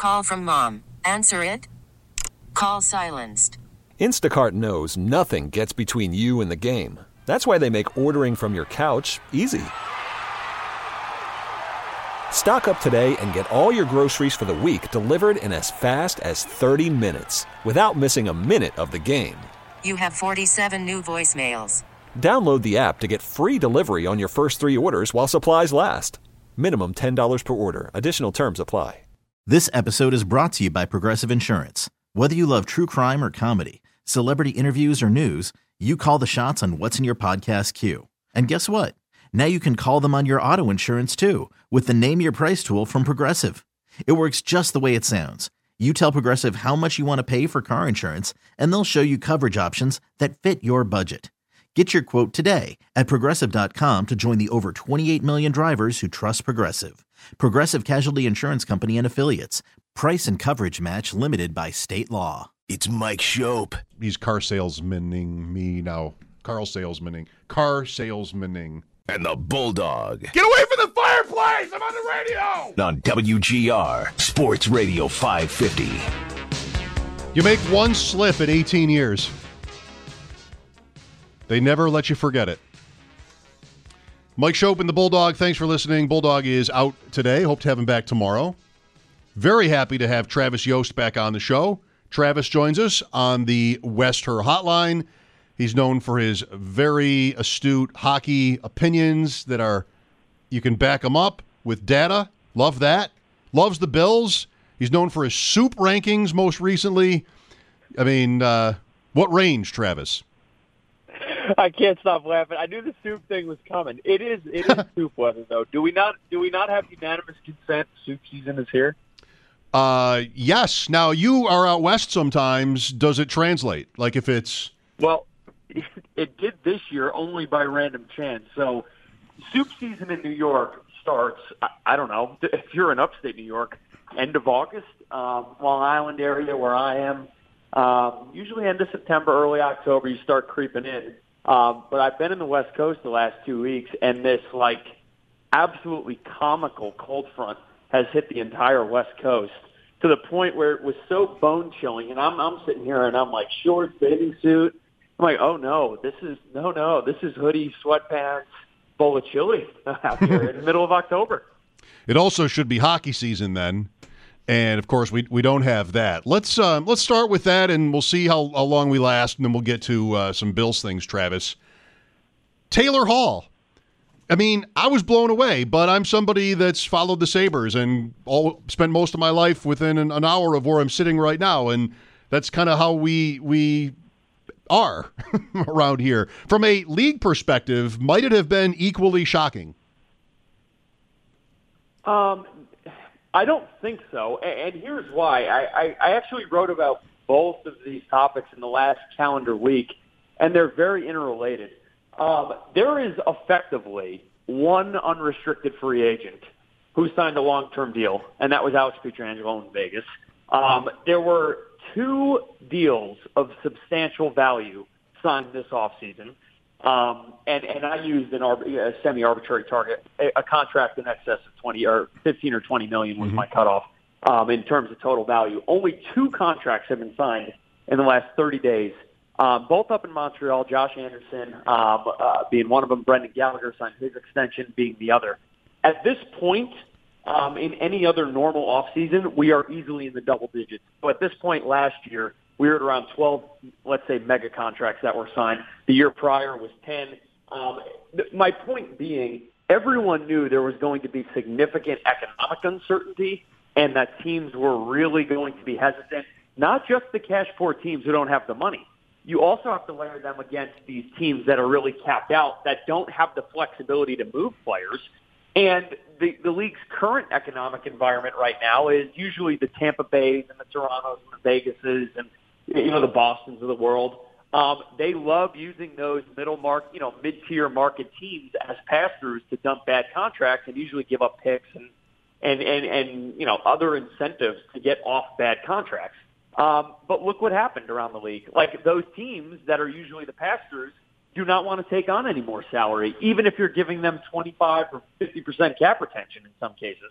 Call from mom. Answer it. Call silenced. Instacart knows nothing gets between you and the game. That's why they make ordering from your couch easy. Stock up today and get all your groceries for the week delivered in as fast as 30 minutes without missing a minute of the game. You have 47 new voicemails. Download the app to get free delivery on your first 3 orders while supplies last. Minimum $10 per order. Additional terms apply. This episode is brought to you by Progressive Insurance. Whether you love true crime or comedy, celebrity interviews or news, you call the shots on what's in your podcast queue. And guess what? Now you can call them on your auto insurance too with the Name Your Price tool from Progressive. It works just the way it sounds. You tell Progressive how much you want to pay for car insurance, and they'll show you coverage options that fit your budget. Get your quote today at Progressive.com to join the over 28 million drivers who trust Progressive. Progressive Casualty Insurance Company and Affiliates. Price and coverage match limited by state law. It's Mike Schopp. He's car salesmaning me now. Car salesmaning. And the Bulldog. Get away from the fireplace! I'm on the radio! On WGR, Sports Radio 550. You make one slip at 18 years. They never let you forget it. Mike Schopp and the Bulldog, thanks for listening. Bulldog is out today. Hope to have him back tomorrow. Very happy to have Travis Yost back on the show. Travis joins us on the West Her Hotline. He's known for his very astute hockey opinions that are, you can back them up with data. Love that. Loves the Bills. He's known for his soup rankings most recently. I mean, what range, Travis? I can't stop laughing. I knew the soup thing was coming. It is soup weather, though. Do we not have unanimous consent? Soup season is here. Yes. Now you are out west sometimes. Does it translate? Like if it's it did this year only by random chance. So soup season in New York starts. I don't know if you're in upstate New York, end of August. Long Island area where I am. Usually end of September, early October. You start creeping in. But I've been in the West Coast the last 2 weeks, and this absolutely comical cold front has hit the entire West Coast to the point where it was so bone chilling. And I'm sitting here and I'm like, shorts, bathing suit. I'm like, oh no, this is hoodie, sweatpants, bowl of chili out here in the middle of October. It also should be hockey season then. And, of course, we don't have that. Let's start with that, and we'll see how long we last, and then we'll get to some Bills things, Travis. Taylor Hall. I mean, I was blown away, but I'm somebody that's followed the Sabres and spent most of my life within an hour of where I'm sitting right now, and that's kind of how we are around here. From a league perspective, might it have been equally shocking? I don't think so, and here's why. I actually wrote about both of these topics in the last calendar week, and they're very interrelated. There is effectively one unrestricted free agent who signed a long-term deal, and that was Alex Pietrangelo in Vegas. There were 2 deals of substantial value signed this offseason. And I used a semi-arbitrary target, a contract in excess of 20 or 15 or 20 million was my cutoff in terms of total value. Only 2 contracts have been signed in the last 30 days, both up in Montreal. Josh Anderson being one of them. Brendan Gallagher signed his extension being the other. At this point, in any other normal offseason, we are easily in the double digits. So at this point last year, we were at around 12, let's say, mega contracts that were signed. The year prior was 10. My point being, everyone knew there was going to be significant economic uncertainty and that teams were really going to be hesitant, not just the cash-poor teams who don't have the money. You also have to layer them against these teams that are really capped out, that don't have the flexibility to move players. And the league's current economic environment right now is usually the Tampa Bays and the Torontos and the Vegases and the Bostons of the world. They love using those mid-tier market teams as pass-throughs to dump bad contracts and usually give up picks and other incentives to get off bad contracts. But look what happened around the league. Like, those teams that are usually the pass-throughs do not want to take on any more salary, even if you're giving them 25 or 50% cap retention in some cases.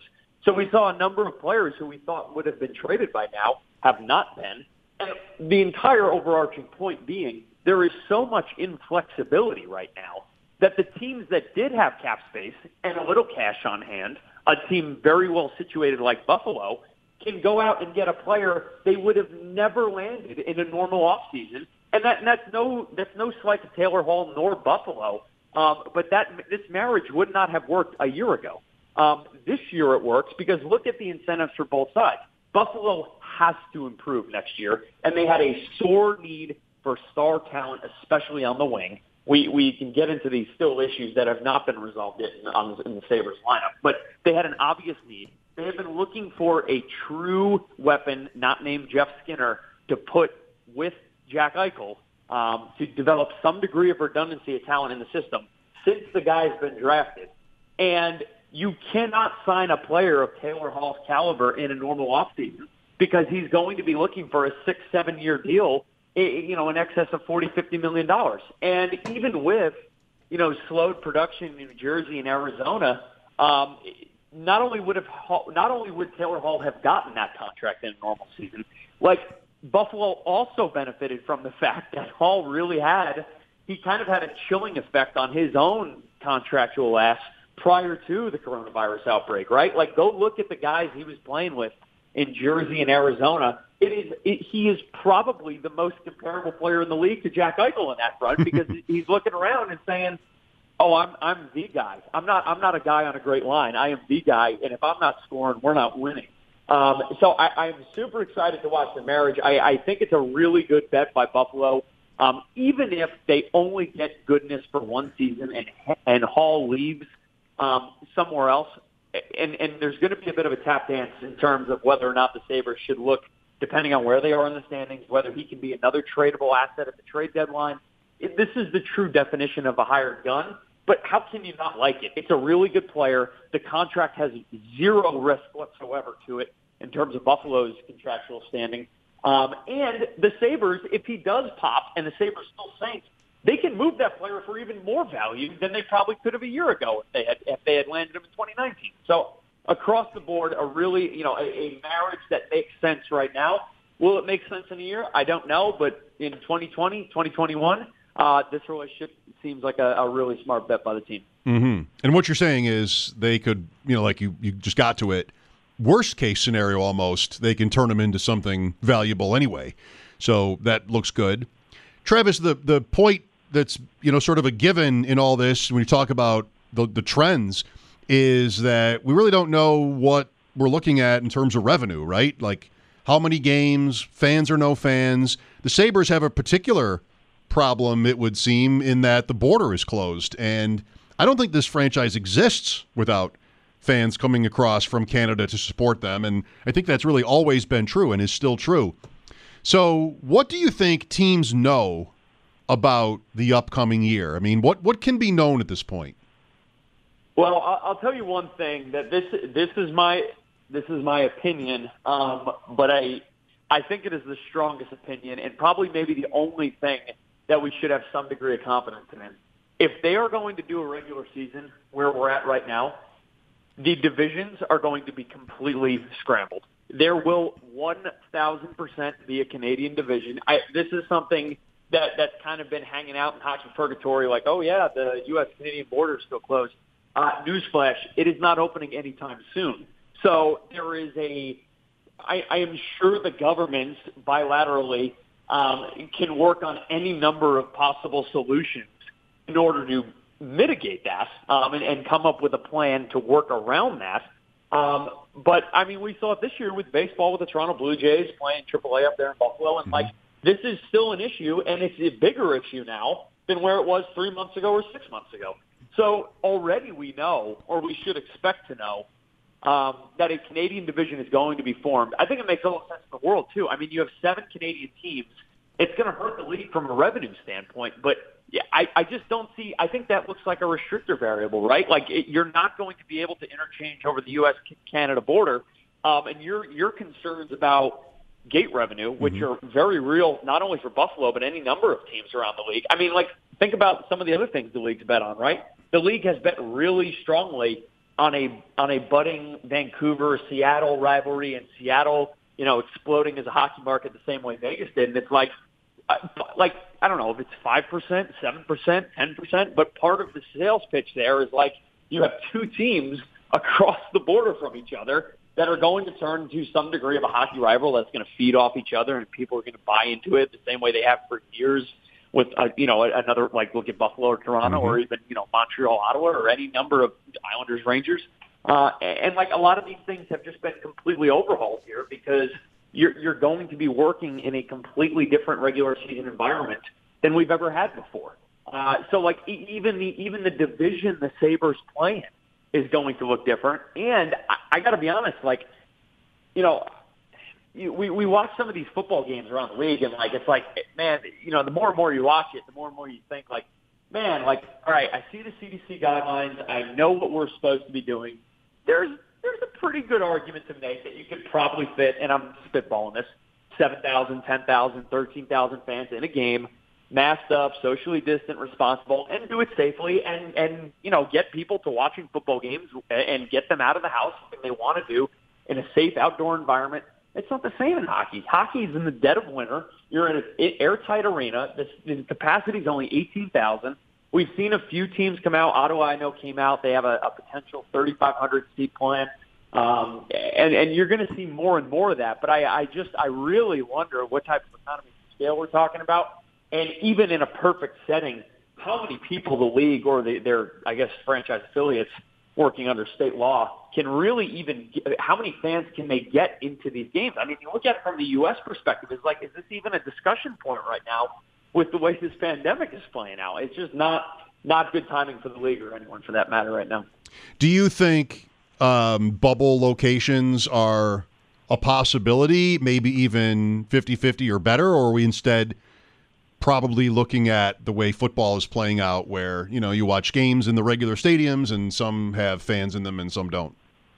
So we saw a number of players who we thought would have been traded by now have not been. And the entire overarching point being there is so much inflexibility right now that the teams that did have cap space and a little cash on hand, a team very well situated like Buffalo, can go out and get a player they would have never landed in a normal offseason. And that's no slight to Taylor Hall nor Buffalo. But this marriage would not have worked a year ago. This year it works because look at the incentives for both sides. Buffalo has to improve next year, and they had a sore need for star talent, especially on the wing. We can get into these still issues that have not been resolved yet in the Sabres lineup, but they had an obvious need. They have been looking for a true weapon, not named Jeff Skinner, to put with Jack Eichel to develop some degree of redundancy of talent in the system since the guy's been drafted. And you cannot sign a player of Taylor Hall's caliber in a normal offseason because he's going to be looking for a 6-7 year deal, in excess of $40-50 million. And even with, slowed production in New Jersey and Arizona, not only would Taylor Hall have gotten that contract in a normal season, like Buffalo also benefited from the fact that Hall he kind of had a chilling effect on his own contractual ass prior to the coronavirus outbreak, right? Like, go look at the guys he was playing with in Jersey and Arizona. He is probably the most comparable player in the league to Jack Eichel in that front because he's looking around and saying, "Oh, I'm the guy. I'm not a guy on a great line. I am the guy, and if I'm not scoring, we're not winning." So I'm super excited to watch the marriage. I think it's a really good bet by Buffalo. Even if they only get goodness for one season and Hall leaves somewhere else, and there's going to be a bit of a tap dance in terms of whether or not the Sabres should look, depending on where they are in the standings, whether he can be another tradable asset at the trade deadline. This is the true definition of a hired gun, but how can you not like it? It's a really good player. The contract has zero risk whatsoever to it in terms of Buffalo's contractual standing. And the Sabres, if he does pop and the Sabres still sink, they can move that player for even more value than they probably could have a year ago if they had landed him in 2019. So across the board, a really, a marriage that makes sense right now. Will it make sense in a year? I don't know, but in 2020, 2021, this relationship seems like a really smart bet by the team. Mm-hmm. And what you're saying is they could, like you just got to it, worst case scenario almost, they can turn him into something valuable anyway. So that looks good. Travis, the point that's, sort of a given in all this when you talk about the trends is that we really don't know what we're looking at in terms of revenue, right? Like how many games, fans or no fans. The Sabres have a particular problem, it would seem, in that the border is closed. And I don't think this franchise exists without fans coming across from Canada to support them. And I think that's really always been true and is still true. So what do you think teams know about the upcoming year? I mean, what can be known at this point? Well, I'll tell you one thing, that this is my opinion, but I think it is the strongest opinion and probably maybe the only thing that we should have some degree of confidence in. If they are going to do a regular season where we're at right now, the divisions are going to be completely scrambled. There will 1,000% be a Canadian division. This is something that's kind of been hanging out in hockey purgatory, like, oh, yeah, the U.S.-Canadian border is still closed. Newsflash, it is not opening anytime soon. So there is I am sure the governments bilaterally can work on any number of possible solutions in order to mitigate that and come up with a plan to work around that. But, I mean, we saw it this year with baseball with the Toronto Blue Jays playing AAA up there in Buffalo. And, this is still an issue, and it's a bigger issue now than where it was 3 months ago or 6 months ago. So already we know, or we should expect to know, that a Canadian division is going to be formed. I think it makes a lot of sense in the world, too. I mean, you have 7 Canadian teams. It's going to hurt the league from a revenue standpoint, but yeah, I just don't see – I think that looks like a restrictor variable, right? Like you're not going to be able to interchange over the U.S.-Canada border, and your concerns about gate revenue, which are very real not only for Buffalo but any number of teams around the league. I mean, like, think about some of the other things the league's bet on, right? The league has bet really strongly on a budding Vancouver-Seattle rivalry, and Seattle, exploding as a hockey market the same way Vegas did. And it's like I don't know if it's 5%, 7%, 10%, but part of the sales pitch there is like you have two teams across the border from each other that are going to turn into some degree of a hockey rival that's going to feed off each other, and people are going to buy into it the same way they have for years with, another, like look at Buffalo or Toronto or even, Montreal, Ottawa, or any number of Islanders, Rangers. And like a lot of these things have just been completely overhauled here because you're going to be working in a completely different regular season environment than we've ever had before. So like even the division the Sabres play in is going to look different. And I got to be honest, like, we watch some of these football games around the league, and like it's like, man, the more and more you watch it, the more and more you think, like, man, like, all right, I see the CDC guidelines, I know what we're supposed to be doing. There's a pretty good argument to make that you could probably fit, and I'm spitballing this, 7,000, 10,000, 13,000 fans in a game, masked up, socially distant, responsible, and do it safely, and get people to watching football games and get them out of the house if they want to do in a safe outdoor environment. It's not the same in hockey. Hockey is in the dead of winter. You're in an airtight arena. The capacity is only 18,000. We've seen a few teams come out. Ottawa, I know, came out. They have a potential 3,500 seat plan. And you're going to see more and more of that. But I really wonder what type of economy scale we're talking about. And even in a perfect setting, how many people the league or their, I guess, franchise affiliates working under state law can really even – how many fans can they get into these games? I mean, you look at it from the U.S. perspective, it's like, is this even a discussion point right now with the way this pandemic is playing out? It's just not good timing for the league or anyone for that matter right now. Do you think bubble locations are a possibility, maybe even 50-50 or better, or are we instead – probably looking at the way football is playing out where, you watch games in the regular stadiums and some have fans in them and some don't?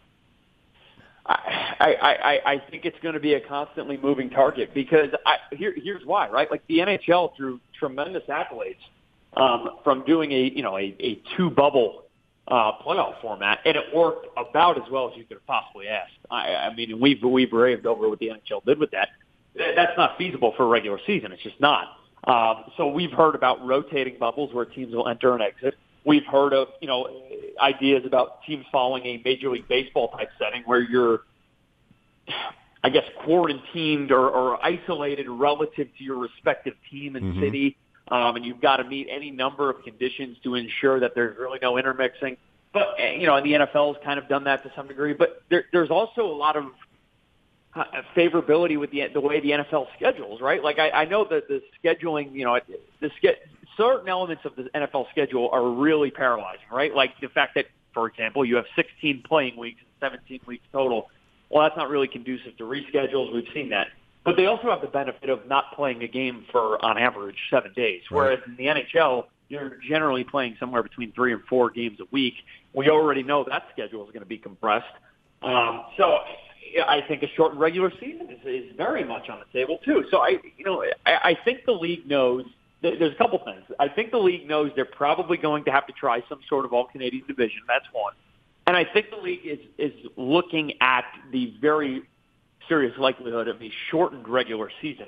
I think it's going to be a constantly moving target because here's why, right? Like the NHL drew tremendous accolades from doing a two bubble playoff format, and it worked about as well as you could have possibly asked. I mean, we've raved over what the NHL did with that. That's not feasible for a regular season. It's just not. So we've heard about rotating bubbles where teams will enter and exit. We've heard of, ideas about teams following a Major League Baseball type setting where you're, I guess, quarantined or isolated relative to your respective team and city. And you've got to meet any number of conditions to ensure that there's really no intermixing. But, and the NFL has kind of done that to some degree. But there's also a lot of favorability with the way the NFL schedules, right? Like I know that the scheduling, certain elements of the NFL schedule are really paralyzing, right? Like the fact that, for example, you have 16 playing weeks and 17 weeks total. Well, that's not really conducive to reschedules. We've seen that. But they also have the benefit of not playing a game for, on average, 7 days. Whereas in the NHL, you're generally playing somewhere between 3 and 4 games a week. We already know that schedule is going to be compressed. So I think a shortened regular season is very much on the table too. So I think the league knows. There's a couple things. I think the league knows they're probably going to have to try some sort of all-Canadian division. That's one. And I think the league is looking at the very serious likelihood of a shortened regular season.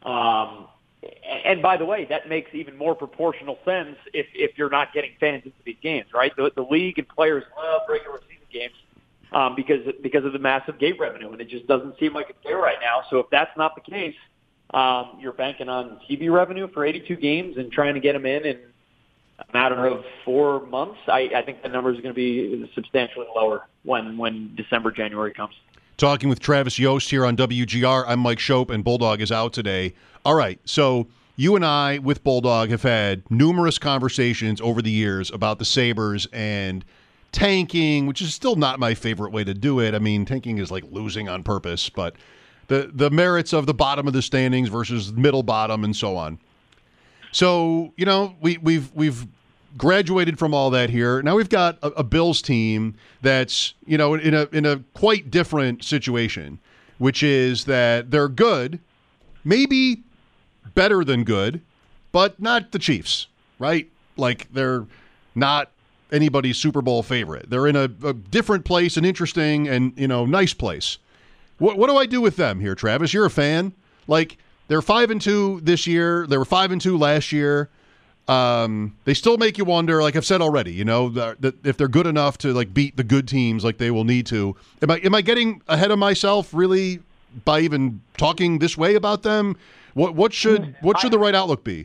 And by the way, that makes even more proportional sense if you're not getting fans into these games, right? The league and players love regular season games. Because of the massive gate revenue, and it just doesn't seem like it's there right now. So if that's not the case, you're banking on TV revenue for 82 games and trying to get them in a matter of 4 months. I think the number is going to be substantially lower when December, January comes. Talking with Travis Yost here on WGR. I'm Mike Schopp, and Bulldog is out today. All right, so you and I with Bulldog have had numerous conversations over the years about the Sabres and tanking, which is still not my favorite way to do it. I mean, tanking is like losing on purpose, but the merits of the bottom of the standings versus middle bottom and so on. So, we've graduated from all that here. Now we've got a Bills team that's, in a quite different situation, which is that they're good, maybe better than good, but not the Chiefs, right? Like they're not anybody's Super Bowl favorite. They're in a different place, an interesting and nice place. What do I do with them here, Travis? You're a fan. Like, they're 5-2 this year. They were 5-2 last year. They still make you wonder, like I've said already, that if they're good enough to like beat the good teams like they will need to. Am I getting ahead of myself really by even talking this way about them? What should the right outlook be?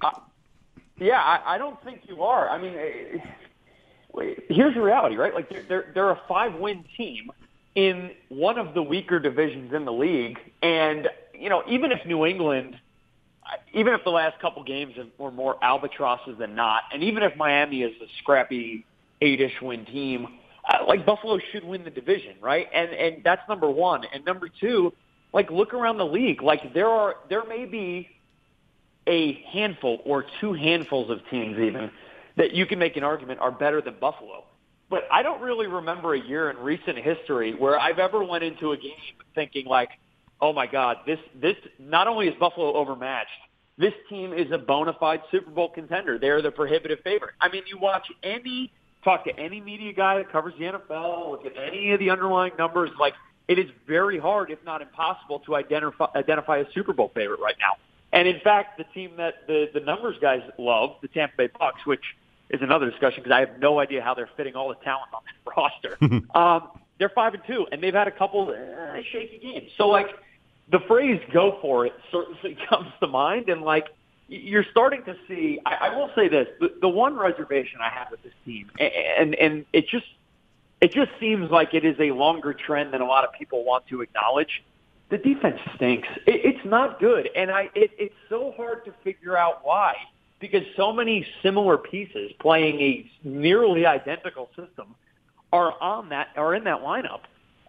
I don't think you are. I mean, here's the reality, right? Like they're a 5-win team in one of the weaker divisions in the league, and even if New England, even if the last couple games were more albatrosses than not, and even if Miami is a scrappy 8-ish win team, like Buffalo should win the division, right? And that's number one. And number two, like look around the league. Like there may be a handful or two handfuls of teams even that you can make an argument are better than Buffalo. But I don't really remember a year in recent history where I've ever went into a game thinking like, oh my God, this not only is Buffalo overmatched, this team is a bona fide Super Bowl contender. They're the prohibitive favorite. I mean, you talk to any media guy that covers the NFL, look at any of the underlying numbers, like it is very hard, if not impossible, to identify a Super Bowl favorite right now. And in fact, the team that the numbers guys love, the Tampa Bay Bucks, which is another discussion because I have no idea how they're fitting all the talent on that roster. They're 5-2, and they've had a couple shaky games. So, like, the phrase "go for it" certainly comes to mind, and like you're starting to see. I will say this: the one reservation I have with this team, and it just seems like it is a longer trend than a lot of people want to acknowledge. The defense stinks. It's not good, and it's so hard to figure out why, because so many similar pieces playing a nearly identical system are in that lineup.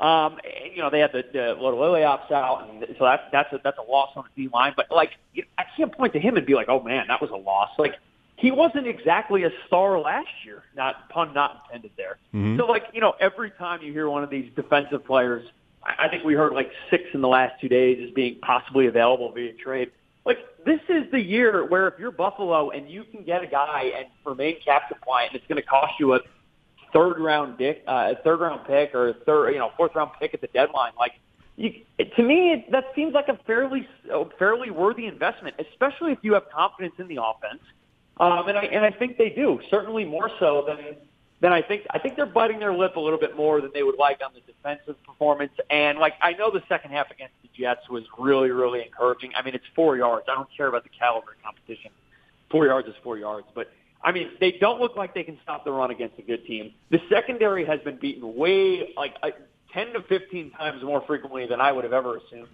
They had the Lele opts out, and so that's a loss on the D line. But like, I can't point to him and be like, oh man, that was a loss. Like, he wasn't exactly a star last year. Pun not intended there. Mm-hmm. So like, every time you hear one of these defensive players, I think we heard like 6 in the last 2 days as being possibly available via trade. Like, this is the year where if you're Buffalo and you can get a guy and remain cap compliant, and it's going to cost you a third round pick or a fourth round pick at the deadline. Like, to me, that seems like a fairly worthy investment, especially if you have confidence in the offense. And I think they do, certainly more so than I think. I think they're biting their lip a little bit more than they would like on the defensive performance. And like, I know the second half against the Jets was really, really encouraging. I mean, it's 4 yards. I don't care about the caliber of competition. 4 yards is 4 yards, but I mean, they don't look like they can stop the run against a good team. The secondary has been beaten way, 10 to 15 times more frequently than I would have ever assumed.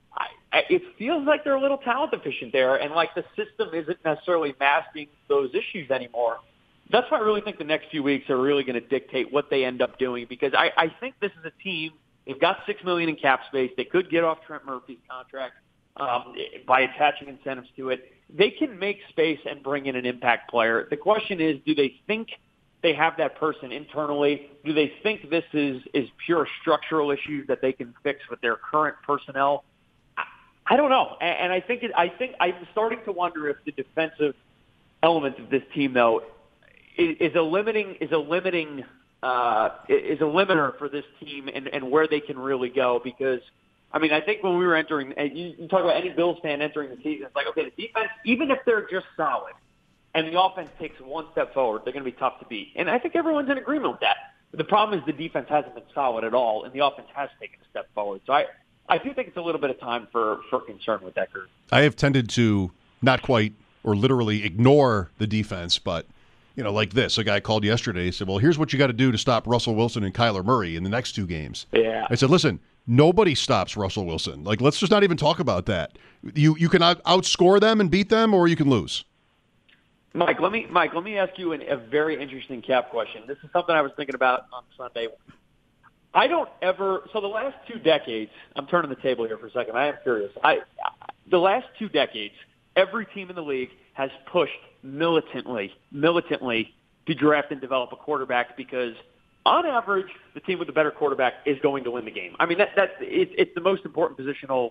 It feels like they're a little talent deficient there, and like the system isn't necessarily masking those issues anymore. That's why I really think the next few weeks are really going to dictate what they end up doing, because I think this is a team, they've got $6 million in cap space. They could get off Trent Murphy's contract by attaching incentives to it. They can make space and bring in an impact player. The question is, do they think they have that person internally? Do they think this is pure structural issues that they can fix with their current personnel? I don't know. And I think I'm starting to wonder if the defensive element of this team, though, is a limiter for this team and where they can really go. Because I mean, I think when we were entering, you talk about any Bills fan entering the season, it's like, okay, the defense, even if they're just solid and the offense takes one step forward, they're going to be tough to beat. And I think everyone's in agreement with that. But the problem is the defense hasn't been solid at all, and the offense has taken a step forward. So I do think it's a little bit of time for concern with that group. I have tended to not quite or literally ignore the defense, but like this, a guy called yesterday, he said, well, here's what you got to do to stop Russell Wilson and Kyler Murray in the next 2 games. Yeah. I said, listen, nobody stops Russell Wilson. Like, let's just not even talk about that. You can outscore them and beat them, or you can lose. Mike, let me ask you a very interesting cap question. This is something I was thinking about on Sunday. So the last 2 decades, I'm turning the table here for a second. I am curious. The last 2 decades, every team in the league has pushed militantly to draft and develop a quarterback because, on average, the team with the better quarterback is going to win the game. I mean, it's the most important positional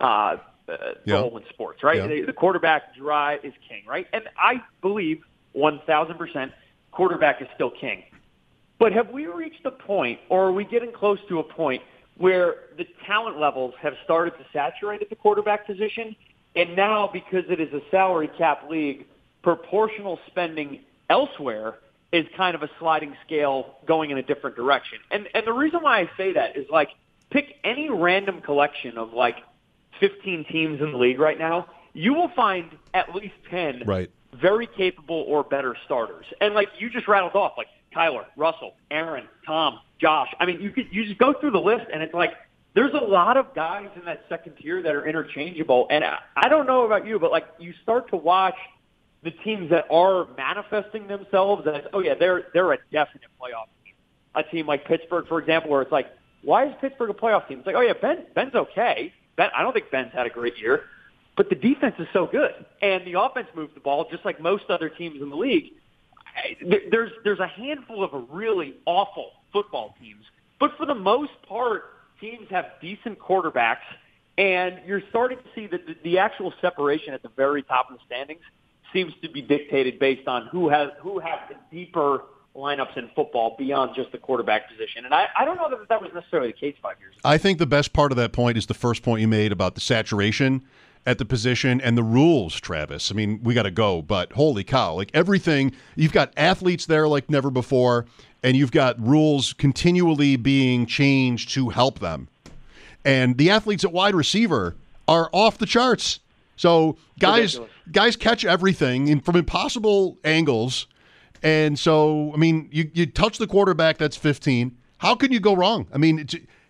role in sports, right? Yeah. The quarterback drive is king, right? And I believe 1,000% quarterback is still king. But have we reached a point, or are we getting close to a point, where the talent levels have started to saturate at the quarterback position, and now, because it is a salary cap league, proportional spending elsewhere is kind of a sliding scale going in a different direction? And the reason why I say that is, like, pick any random collection of, like, 15 teams in the league right now, you will find at least 10 very capable or better starters. And, like, you just rattled off, like, Kyler, Russell, Aaron, Tom, Josh. I mean, you just go through the list, and it's like there's a lot of guys in that second tier that are interchangeable. And I don't know about you, but, like, you start to watch the teams that are manifesting themselves as, oh, yeah, they're a definite playoff team. A team like Pittsburgh, for example, where it's like, why is Pittsburgh a playoff team? It's like, oh, yeah, Ben's okay. I don't think Ben's had a great year. But the defense is so good, and the offense moves the ball just like most other teams in the league. There's a handful of really awful football teams, but for the most part, teams have decent quarterbacks, and you're starting to see that the actual separation at the very top of the standings seems to be dictated based on who has the deeper lineups in football beyond just the quarterback position. And I don't know that was necessarily the case 5 years ago. I think the best part of that point is the first point you made about the saturation at the position and the rules, Travis. I mean, we got to go, but holy cow, like everything, you've got athletes there like never before, and you've got rules continually being changed to help them. And the athletes at wide receiver are off the charts. So guys catch everything from impossible angles. And so, I mean, you touch the quarterback, that's 15. How can you go wrong? I mean,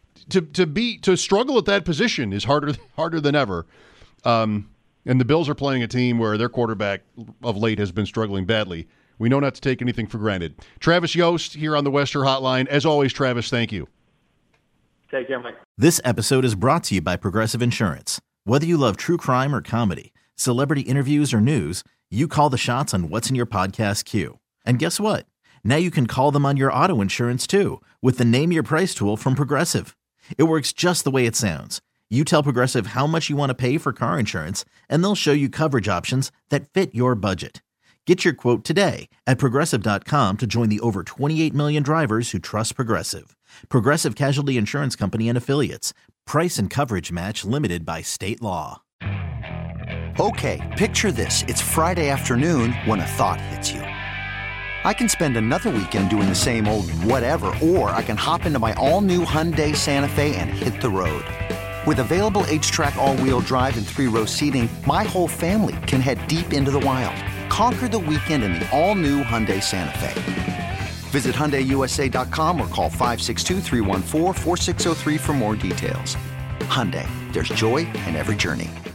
to struggle at that position is harder than ever. And the Bills are playing a team where their quarterback of late has been struggling badly. We know not to take anything for granted. Travis Yost here on the Western Hotline. As always, Travis, thank you. Take care, Mike. This episode is brought to you by Progressive Insurance. Whether you love true crime or comedy, celebrity interviews or news, you call the shots on what's in your podcast queue. And guess what? Now you can call them on your auto insurance too with the Name Your Price tool from Progressive. It works just the way it sounds. You tell Progressive how much you want to pay for car insurance, and they'll show you coverage options that fit your budget. Get your quote today at Progressive.com to join the over 28 million drivers who trust Progressive. Progressive Casualty Insurance Company and Affiliates. Price and coverage match limited by state law. Okay, picture this. It's Friday afternoon when a thought hits you. I can spend another weekend doing the same old whatever, or I can hop into my all-new Hyundai Santa Fe and hit the road. With available H-Track all-wheel drive and 3-row seating, my whole family can head deep into the wild. Conquer the weekend in the all-new Hyundai Santa Fe. Visit HyundaiUSA.com or call 562-314-4603 for more details. Hyundai, there's joy in every journey.